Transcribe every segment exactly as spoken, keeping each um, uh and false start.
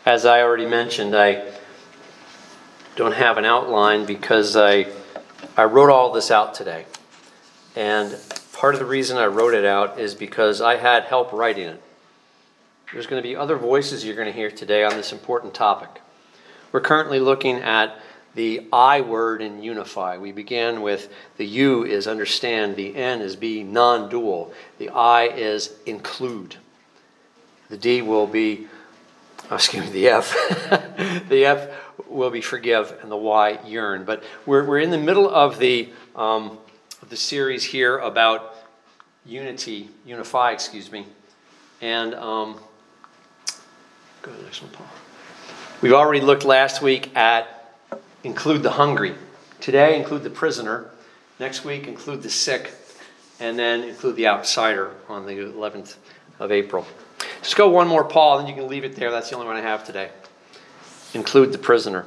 As I already mentioned, I don't have an outline because I, I wrote all this out today. And part of the reason I wrote it out is because I had help writing it. There's going to be other voices you're going to hear today on this important topic. We're currently looking at the I word in unify. We began with the U is understand, the N is be non-dual, the I is include. The D will be, oh, excuse me, the F. The F will be forgive, and the Y yearn. But we're we're in the middle of the um, of the series here about unity, unify, excuse me, and um, go to the next one, Paul. We've already looked last week at include the hungry. Today, include the prisoner. Next week, include the sick. And then include the outsider on the eleventh of April. Just go one more, Paul, and then you can leave it there. That's the only one I have today. Include the prisoner.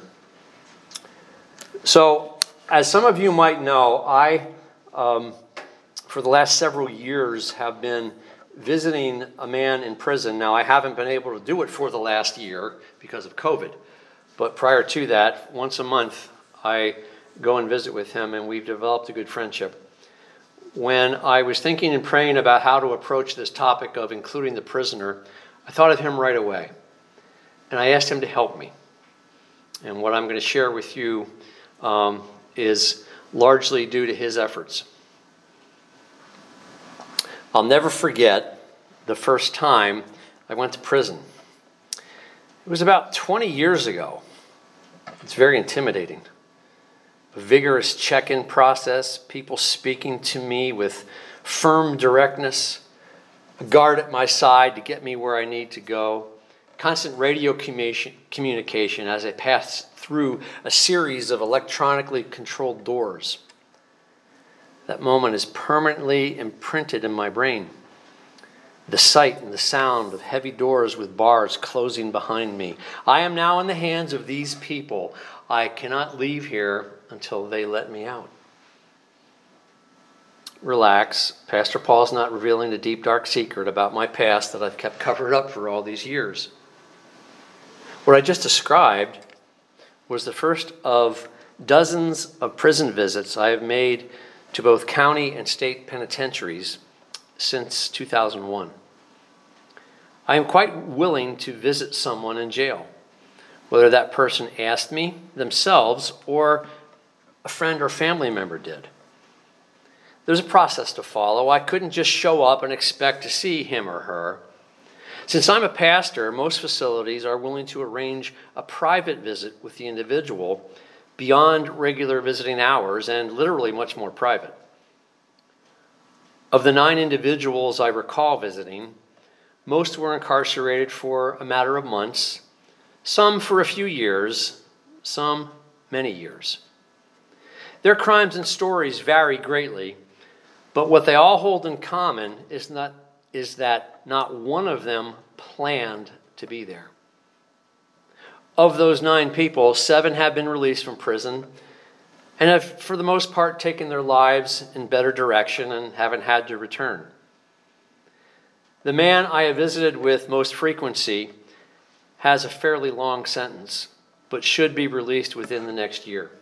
So, as some of you might know, I, um, for the last several years, have been visiting a man in prison. Now, I haven't been able to do it for the last year because of COVID. But prior to that, once a month, I go and visit with him, and we've developed a good friendship. When I was thinking and praying about how to approach this topic of including the prisoner, I thought of him right away. And I asked him to help me. And what I'm going to share with you um, is largely due to his efforts. I'll never forget the first time I went to prison. It was about twenty years ago. It's very intimidating. A vigorous check-in process, people speaking to me with firm directness, a guard at my side to get me where I need to go, constant radio communication as I pass through a series of electronically controlled doors. That moment is permanently imprinted in my brain. The sight and the sound of heavy doors with bars closing behind me. I am now in the hands of these people. I cannot leave here until they let me out. Relax. Pastor Paul's not revealing the deep, dark secret about my past that I've kept covered up for all these years. What I just described was the first of dozens of prison visits I have made to both county and state penitentiaries since two thousand one. I am quite willing to visit someone in jail, whether that person asked me themselves or a friend or family member did. There's a process to follow. I couldn't just show up and expect to see him or her. Since I'm a pastor, most facilities are willing to arrange a private visit with the individual beyond regular visiting hours and literally much more private. Of the nine individuals I recall visiting, most were incarcerated for a matter of months, some for a few years, some many years. Their crimes and stories vary greatly, but what they all hold in common is not is that not one of them planned to be there. Of those nine people, seven have been released from prison and have, for the most part, taken their lives in better direction and haven't had to return. The man I have visited with most frequency has a fairly long sentence, but should be released within the next year.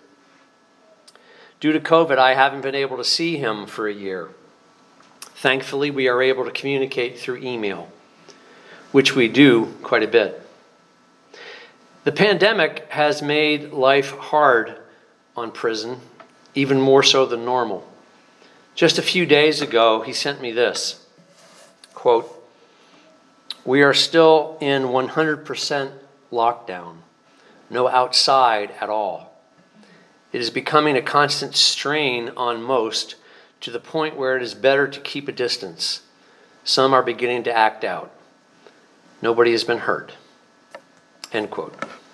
Due to COVID, I haven't been able to see him for a year. Thankfully, we are able to communicate through email, which we do quite a bit. The pandemic has made life hard on prison, even more so than normal. Just a few days ago, he sent me this, quote, "We are still in one hundred percent lockdown, no outside at all. It is becoming a constant strain on most, to the point where it is better to keep a distance. Some are beginning to act out. Nobody has been hurt." End quote.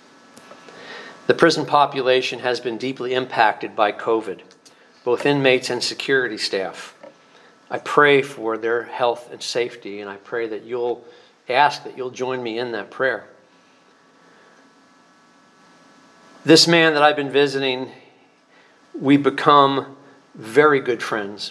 The prison population has been deeply impacted by COVID, both inmates and security staff. I pray for their health and safety, and I pray that you'll ask that you'll join me in that prayer. This man that I've been visiting, we become very good friends.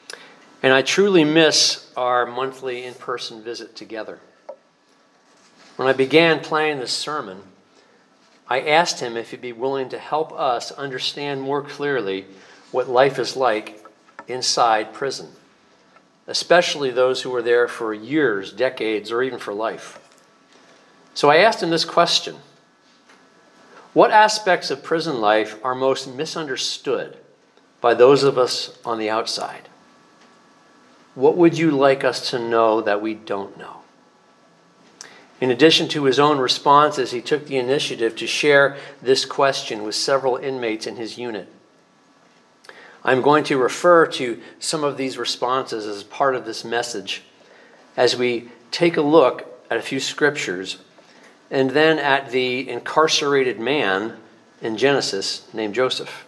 And I truly miss our monthly in-person visit together. When I began planning this sermon, I asked him if he'd be willing to help us understand more clearly what life is like inside prison, especially those who were there for years, decades, or even for life. So I asked him this question: what aspects of prison life are most misunderstood by those of us on the outside? What would you like us to know that we don't know? In addition to his own responses, he took the initiative to share this question with several inmates in his unit. I'm going to refer to some of these responses as part of this message as we take a look at a few scriptures and then at the incarcerated man in Genesis named Joseph.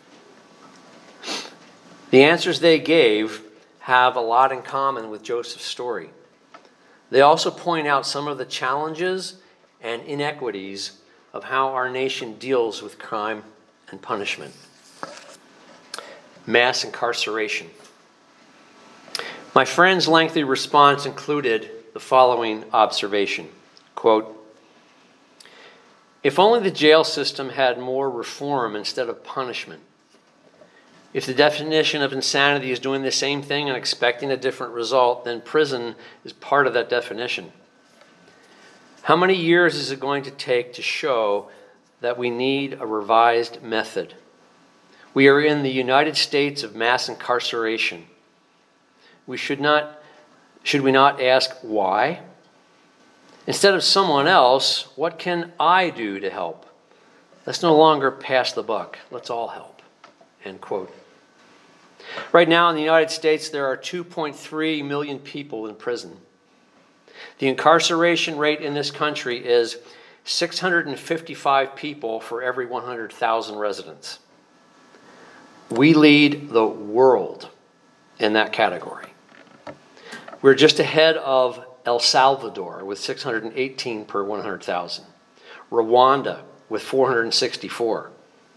The answers they gave have a lot in common with Joseph's story. They also point out some of the challenges and inequities of how our nation deals with crime and punishment. Mass incarceration. My friend's lengthy response included the following observation, quote, "If only the jail system had more reform instead of punishment. If the definition of insanity is doing the same thing and expecting a different result, then prison is part of that definition. How many years is it going to take to show that we need a revised method? We are in the United States of mass incarceration. We should not, should we not ask why? Instead of someone else, what can I do to help? Let's no longer pass the buck. Let's all help." End quote. Right now in the United States, there are two point three million people in prison. The incarceration rate in this country is six hundred fifty-five people for every one hundred thousand residents. We lead the world in that category. We're just ahead of El Salvador with six hundred eighteen per one hundred thousand. Rwanda with four hundred sixty-four.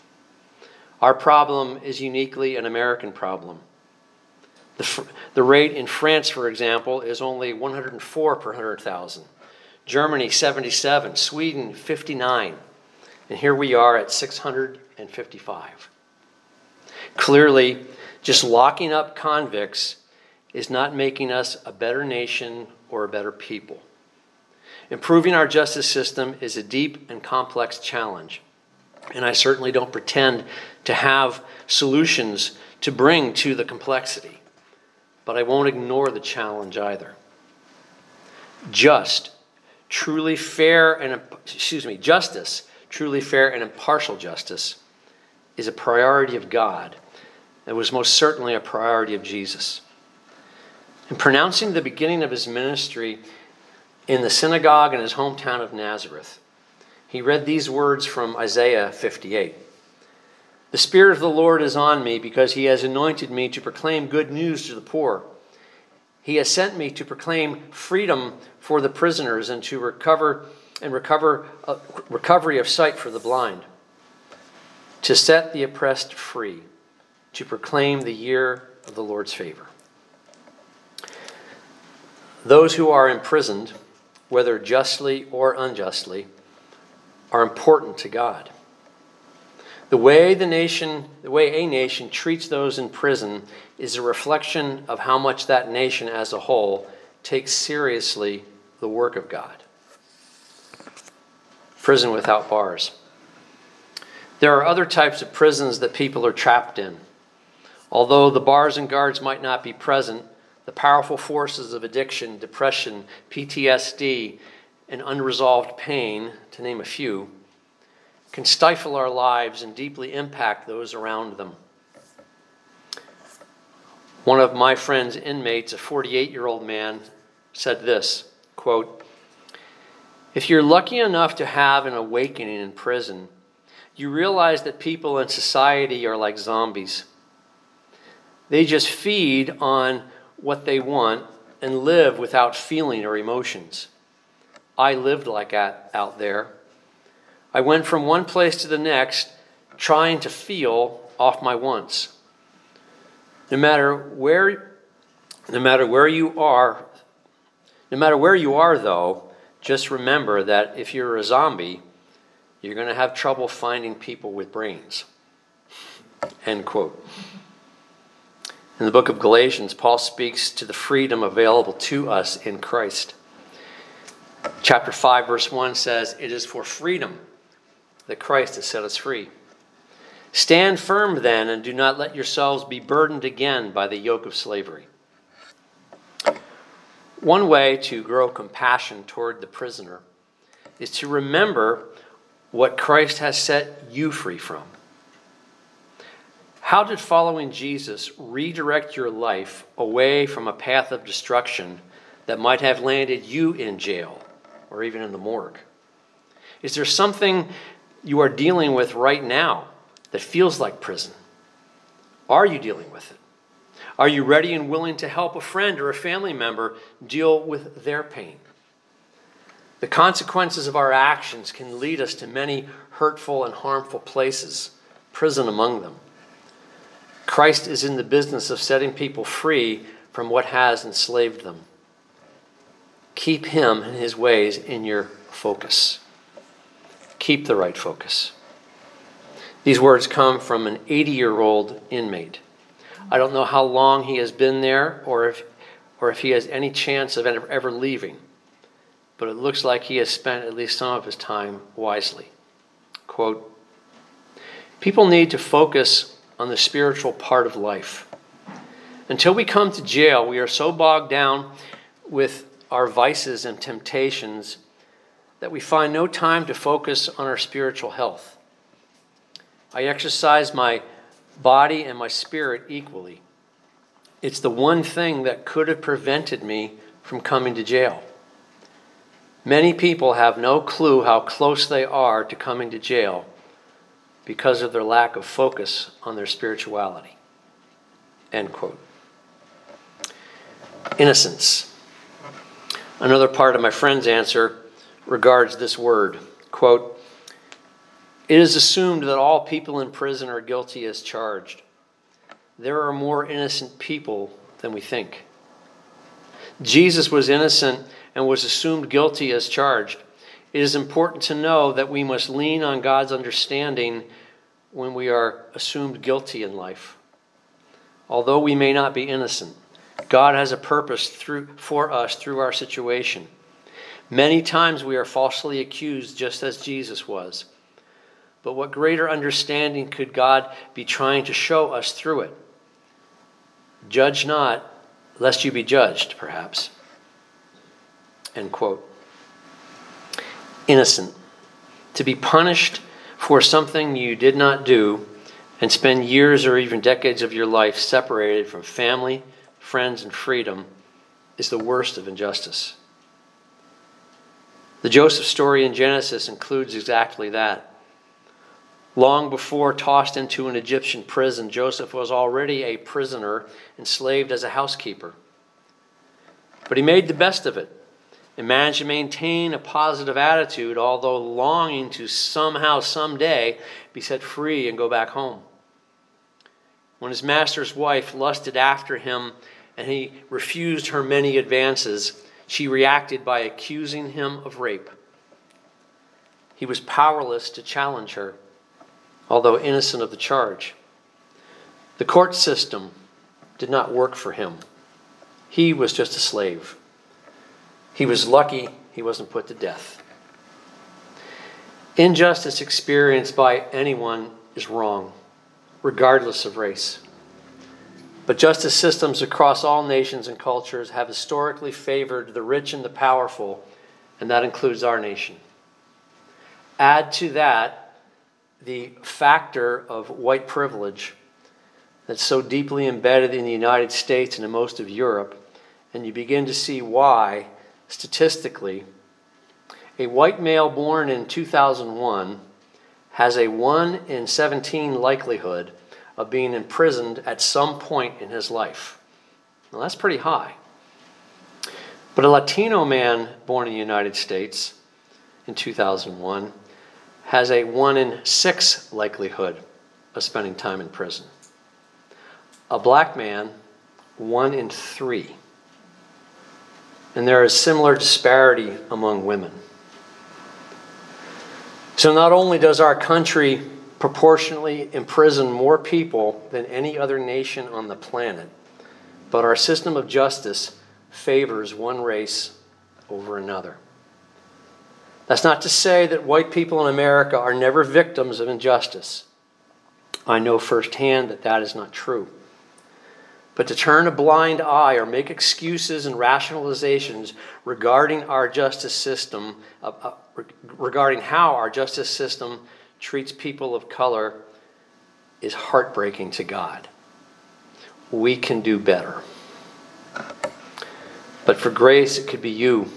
Our problem is uniquely an American problem. The, the rate in France, for example, is only one hundred four per one hundred thousand. Germany, seventy-seven. Sweden, fifty-nine. And here we are at six hundred fifty-five. Clearly, just locking up convicts is not making us a better nation or a better people. Improving our justice system is a deep and complex challenge. And I certainly don't pretend to have solutions to bring to the complexity. But I won't ignore the challenge either. Just, truly fair and, excuse me, justice, truly fair and impartial justice is a priority of God. It was most certainly a priority of Jesus. In pronouncing the beginning of his ministry in the synagogue in his hometown of Nazareth, he read these words from Isaiah fifty-eight. "The Spirit of the Lord is on me because he has anointed me to proclaim good news to the poor. He has sent me to proclaim freedom for the prisoners and to recover and recover uh, recovery of sight for the blind, to set the oppressed free, to proclaim the year of the Lord's favor." Those who are imprisoned, whether justly or unjustly, are important to God. The way the nation, the way a nation treats those in prison is a reflection of how much that nation as a whole takes seriously the work of God. Prison without bars. There are other types of prisons that people are trapped in. Although the bars and guards might not be present, the powerful forces of addiction, depression, P T S D, and unresolved pain, to name a few, can stifle our lives and deeply impact those around them. One of my friend's inmates, a forty-eight-year-old man, said this, quote, "If you're lucky enough to have an awakening in prison, you realize that people in society are like zombies. They just feed on what they want and live without feeling or emotions. I lived like that out there. I went from one place to the next, trying to feel off my wants. No matter where, no matter where you are, no matter where you are, though, just remember that if you're a zombie, you're going to have trouble finding people with brains. End quote. In the book of Galatians, Paul speaks to the freedom available to us in Christ. Chapter five, verse one says, "It is for freedom that Christ has set us free. Stand firm then, and do not let yourselves be burdened again by the yoke of slavery." One way to grow compassion toward the prisoner is to remember what Christ has set you free from. How did following Jesus redirect your life away from a path of destruction that might have landed you in jail or even in the morgue? Is there something you are dealing with right now that feels like prison? Are you dealing with it? Are you ready and willing to help a friend or a family member deal with their pain? The consequences of our actions can lead us to many hurtful and harmful places, prison among them. Christ is in the business of setting people free from what has enslaved them. Keep him and his ways in your focus. Keep the right focus. These words come from an eighty-year-old inmate. I don't know how long he has been there or if, or if he has any chance of ever, ever leaving, but it looks like he has spent at least some of his time wisely. Quote, "People need to focus on the spiritual part of life. Until we come to jail, we are so bogged down with our vices and temptations that we find no time to focus on our spiritual health. I exercise my body and my spirit equally. It's the one thing that could have prevented me from coming to jail. Many people have no clue how close they are to coming to jail because of their lack of focus on their spirituality." End quote. Innocence. Another part of my friend's answer regards this word. Quote, "It is assumed that all people in prison are guilty as charged. There are more innocent people than we think. Jesus was innocent and was assumed guilty as charged. It is important to know that we must lean on God's understanding when we are assumed guilty in life. Although we may not be innocent, God has a purpose through, for us through our situation. Many times we are falsely accused just as Jesus was. But what greater understanding could God be trying to show us through it? Judge not, lest you be judged, perhaps." End quote. Innocent. To be punished for something you did not do and spend years or even decades of your life separated from family, friends, and freedom is the worst of injustice. The Joseph story in Genesis includes exactly that. Long before tossed into an Egyptian prison, Joseph was already a prisoner, enslaved as a housekeeper. But he made the best of it and managed to maintain a positive attitude, although longing to somehow, someday, be set free and go back home. When his master's wife lusted after him and he refused her many advances, she reacted by accusing him of rape. He was powerless to challenge her, although innocent of the charge. The court system did not work for him. He was just a slave. He was lucky he wasn't put to death. Injustice experienced by anyone is wrong, regardless of race. But justice systems across all nations and cultures have historically favored the rich and the powerful, and that includes our nation. Add to that the factor of white privilege that's so deeply embedded in the United States and in most of Europe, and you begin to see why, statistically, a white male born in two thousand one has a one in seventeen likelihood of being imprisoned at some point in his life. Now that's pretty high. But a Latino man born in the United States in two thousand one has a one in six likelihood of spending time in prison. A black man, one in three. and there is similar disparity among women. So not only does our country proportionately imprison more people than any other nation on the planet, but our system of justice favors one race over another. That's not to say that white people in America are never victims of injustice. I know firsthand that that is not true. But to turn a blind eye or make excuses and rationalizations regarding our justice system, uh, uh, regarding how our justice system treats people of color is heartbreaking to God. We can do better. But for grace, it could be you.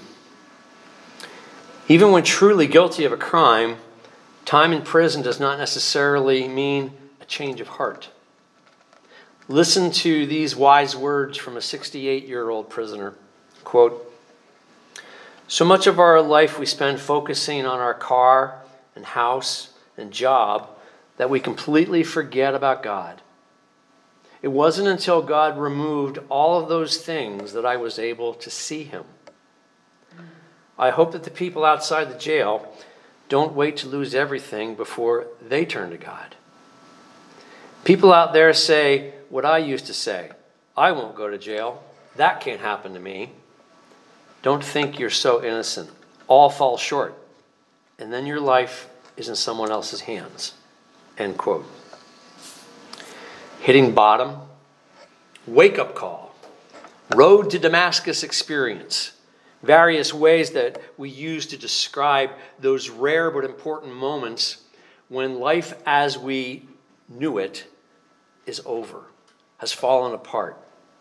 Even when truly guilty of a crime, time in prison does not necessarily mean a change of heart. Listen to these wise words from a sixty-eight-year-old prisoner. Quote, "So much of our life we spend focusing on our car and house and job that we completely forget about God. It wasn't until God removed all of those things that I was able to see him. I hope that the people outside the jail don't wait to lose everything before they turn to God. People out there say what I used to say, I won't go to jail. That can't happen to me. Don't think you're so innocent. All fall short. And then your life is in someone else's hands." End quote. Hitting bottom, wake-up call, road to Damascus experience, various ways that we use to describe those rare but important moments when life as we knew it is over, has fallen apart.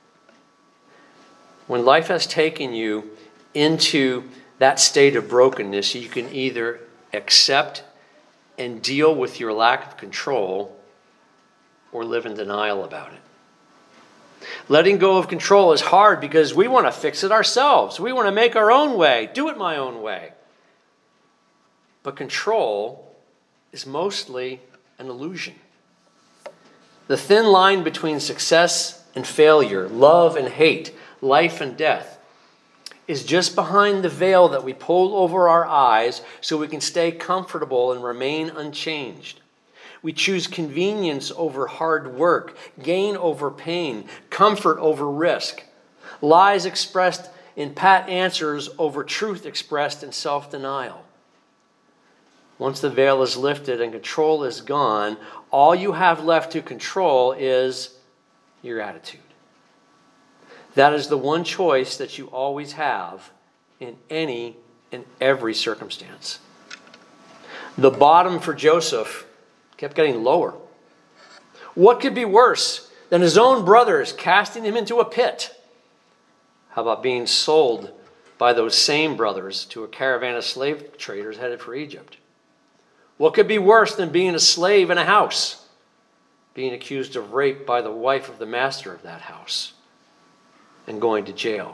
When life has taken you into that state of brokenness, you can either accept and deal with your lack of control or live in denial about it. Letting go of control is hard because we want to fix it ourselves. We want to make our own way, do it my own way. But control is mostly an illusion. The thin line between success and failure, love and hate, life and death, is just behind the veil that we pull over our eyes so we can stay comfortable and remain unchanged. We choose convenience over hard work, gain over pain, comfort over risk, lies expressed in pat answers over truth expressed in self-denial. Once the veil is lifted and control is gone, all you have left to control is your attitude. That is the one choice that you always have in any and every circumstance. The bottom for Joseph kept getting lower. What could be worse than his own brothers casting him into a pit? How about being sold by those same brothers to a caravan of slave traders headed for Egypt? What could be worse than being a slave in a house? Being accused of rape by the wife of the master of that house and going to jail.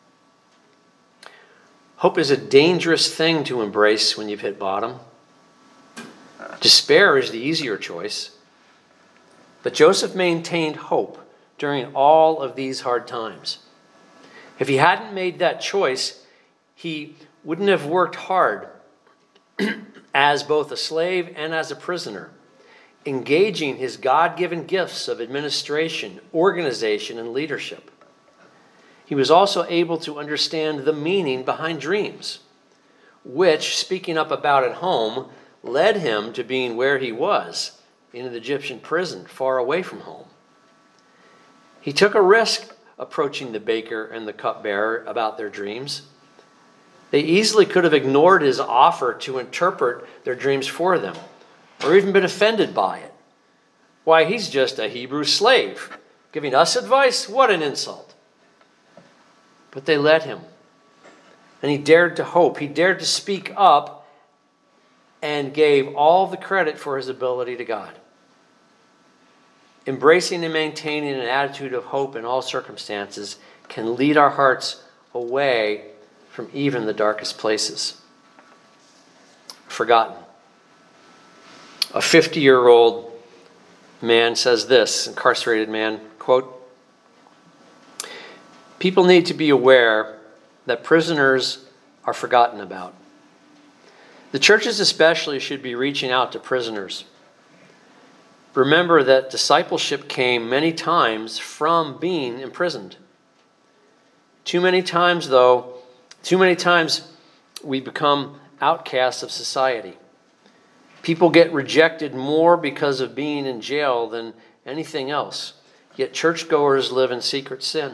Hope is a dangerous thing to embrace when you've hit bottom. Despair is the easier choice. But Joseph maintained hope during all of these hard times. If he hadn't made that choice, he wouldn't have worked hard as both a slave and as a prisoner, engaging his God-given gifts of administration, organization, and leadership. He was also able to understand the meaning behind dreams, which, speaking up about at home, led him to being where he was, in an Egyptian prison, far away from home. He took a risk approaching the baker and the cupbearer about their dreams. They easily could have ignored his offer to interpret their dreams for them, or even been offended by it. Why, he's just a Hebrew slave. Giving us advice? What an insult. But they let him. And he dared to hope. He dared to speak up and gave all the credit for his ability to God. Embracing and maintaining an attitude of hope in all circumstances can lead our hearts away from even the darkest places. Forgotten. A fifty-year-old man says this, incarcerated man, quote, "People need to be aware that prisoners are forgotten about. The churches especially should be reaching out to prisoners. Remember that discipleship came many times from being imprisoned. Too many times, though, too many times we become outcasts of society. People get rejected more because of being in jail than anything else. Yet churchgoers live in secret sin.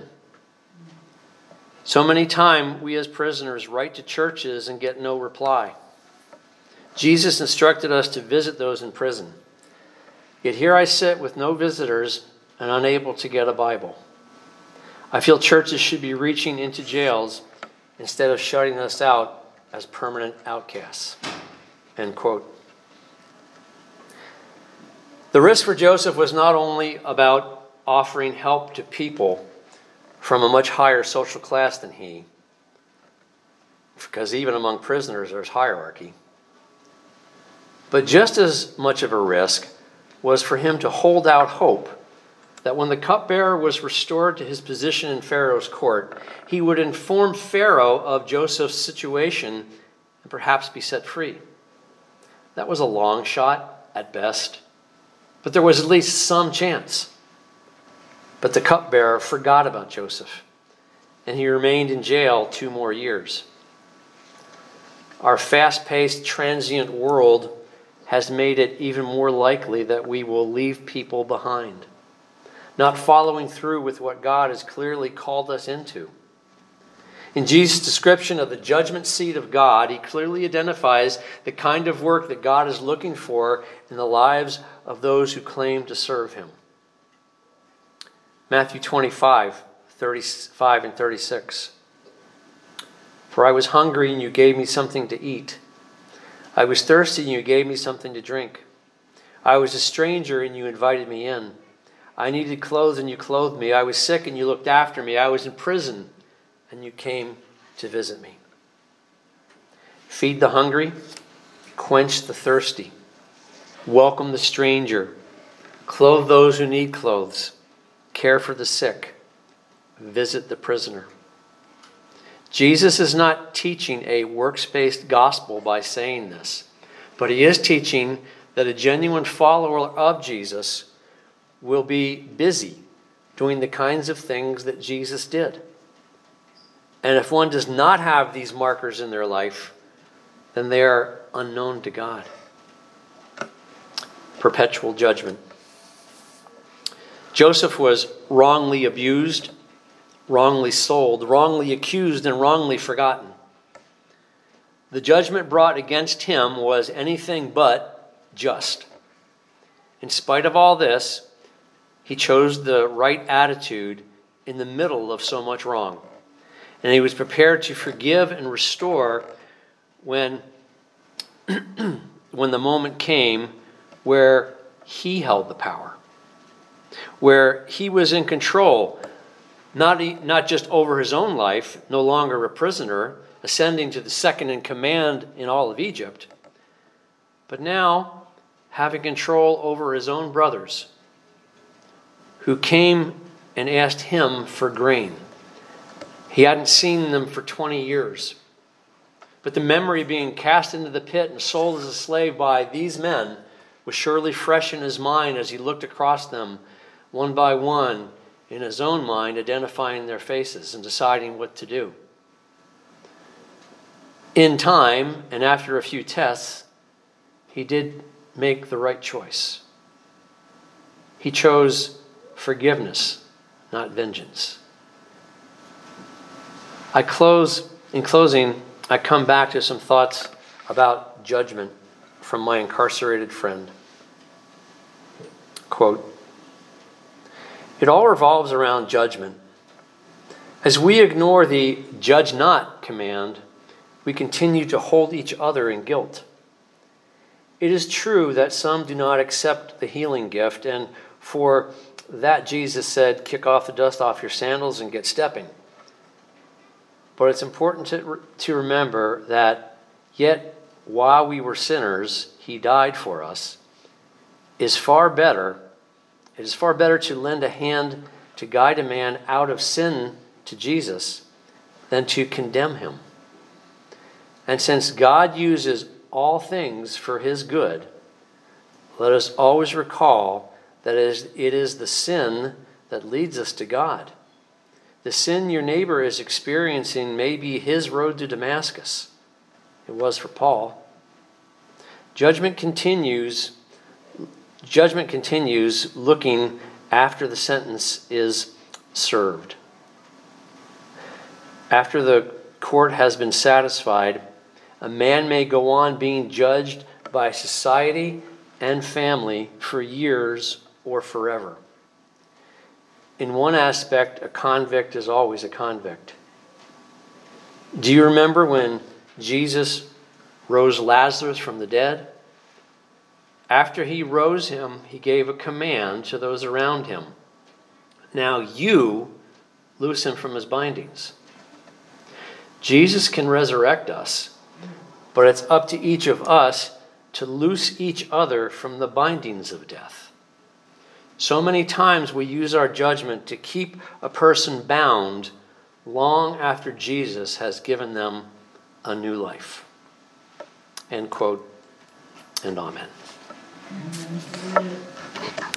So many times we as prisoners write to churches and get no reply. Jesus instructed us to visit those in prison. Yet here I sit with no visitors and unable to get a Bible. I feel churches should be reaching into jails instead of shutting us out as permanent outcasts. End quote. The risk for Joseph was not only about offering help to people from a much higher social class than he, because even among prisoners there's hierarchy. But just as much of a risk was for him to hold out hope that when the cupbearer was restored to his position in Pharaoh's court, he would inform Pharaoh of Joseph's situation and perhaps be set free. That was a long shot at best, but there was at least some chance. But the cupbearer forgot about Joseph, and he remained in jail two more years. Our fast-paced, transient world has made it even more likely that we will leave people behind, not following through with what God has clearly called us into. In Jesus' description of the judgment seat of God, he clearly identifies the kind of work that God is looking for in the lives of those who claim to serve him. Matthew twenty-five, thirty-five and thirty-six. For I was hungry and you gave me something to eat. I was thirsty and you gave me something to drink. I was a stranger and you invited me in. I needed clothes and you clothed me. I was sick and you looked after me. I was in prison and you came to visit me. Feed the hungry, quench the thirsty, welcome the stranger, clothe those who need clothes, care for the sick, visit the prisoner. Jesus is not teaching a works-based gospel by saying this, but he is teaching that a genuine follower of Jesus will be busy doing the kinds of things that Jesus did. And if one does not have these markers in their life, then they are unknown to God. Perpetual judgment. Joseph was wrongly abused, wrongly sold, wrongly accused, and wrongly forgotten. The judgment brought against him was anything but just. In spite of all this, he chose the right attitude in the middle of so much wrong. And he was prepared to forgive and restore when, when the moment came where he held the power, where he was in control, not, not just over his own life, no longer a prisoner, ascending to the second in command in all of Egypt, but now having control over his own brothers, who came and asked him for grain. He hadn't seen them for twenty years. But the memory of being cast into the pit and sold as a slave by these men was surely fresh in his mind as he looked across them one by one, in his own mind, identifying their faces and deciding what to do. In time, and after a few tests, he did make the right choice. He chose forgiveness, not vengeance. I close, in closing, I come back to some thoughts about judgment from my incarcerated friend. Quote, "It all revolves around judgment. As we ignore the judge not command, we continue to hold each other in guilt. It is true that some do not accept the healing gift, and for that Jesus said, kick off the dust off your sandals and get stepping. But it's important to, to remember that yet while we were sinners, he died for us. Is far better, it is far better to lend a hand to guide a man out of sin to Jesus than to condemn him. And since God uses all things for his good, let us always recall that it is the sin that leads us to God. The sin your neighbor is experiencing may be his road to Damascus. It was for Paul. Judgment continues, judgment continues looking after the sentence is served. After the court has been satisfied, a man may go on being judged by society and family for years or forever. In one aspect, a convict is always a convict. Do you remember when Jesus rose Lazarus from the dead? After he rose him, he gave a command to those around him. Now you loose him from his bindings. Jesus can resurrect us, but it's up to each of us to loose each other from the bindings of death. So many times we use our judgment to keep a person bound long after Jesus has given them a new life. End quote, and amen.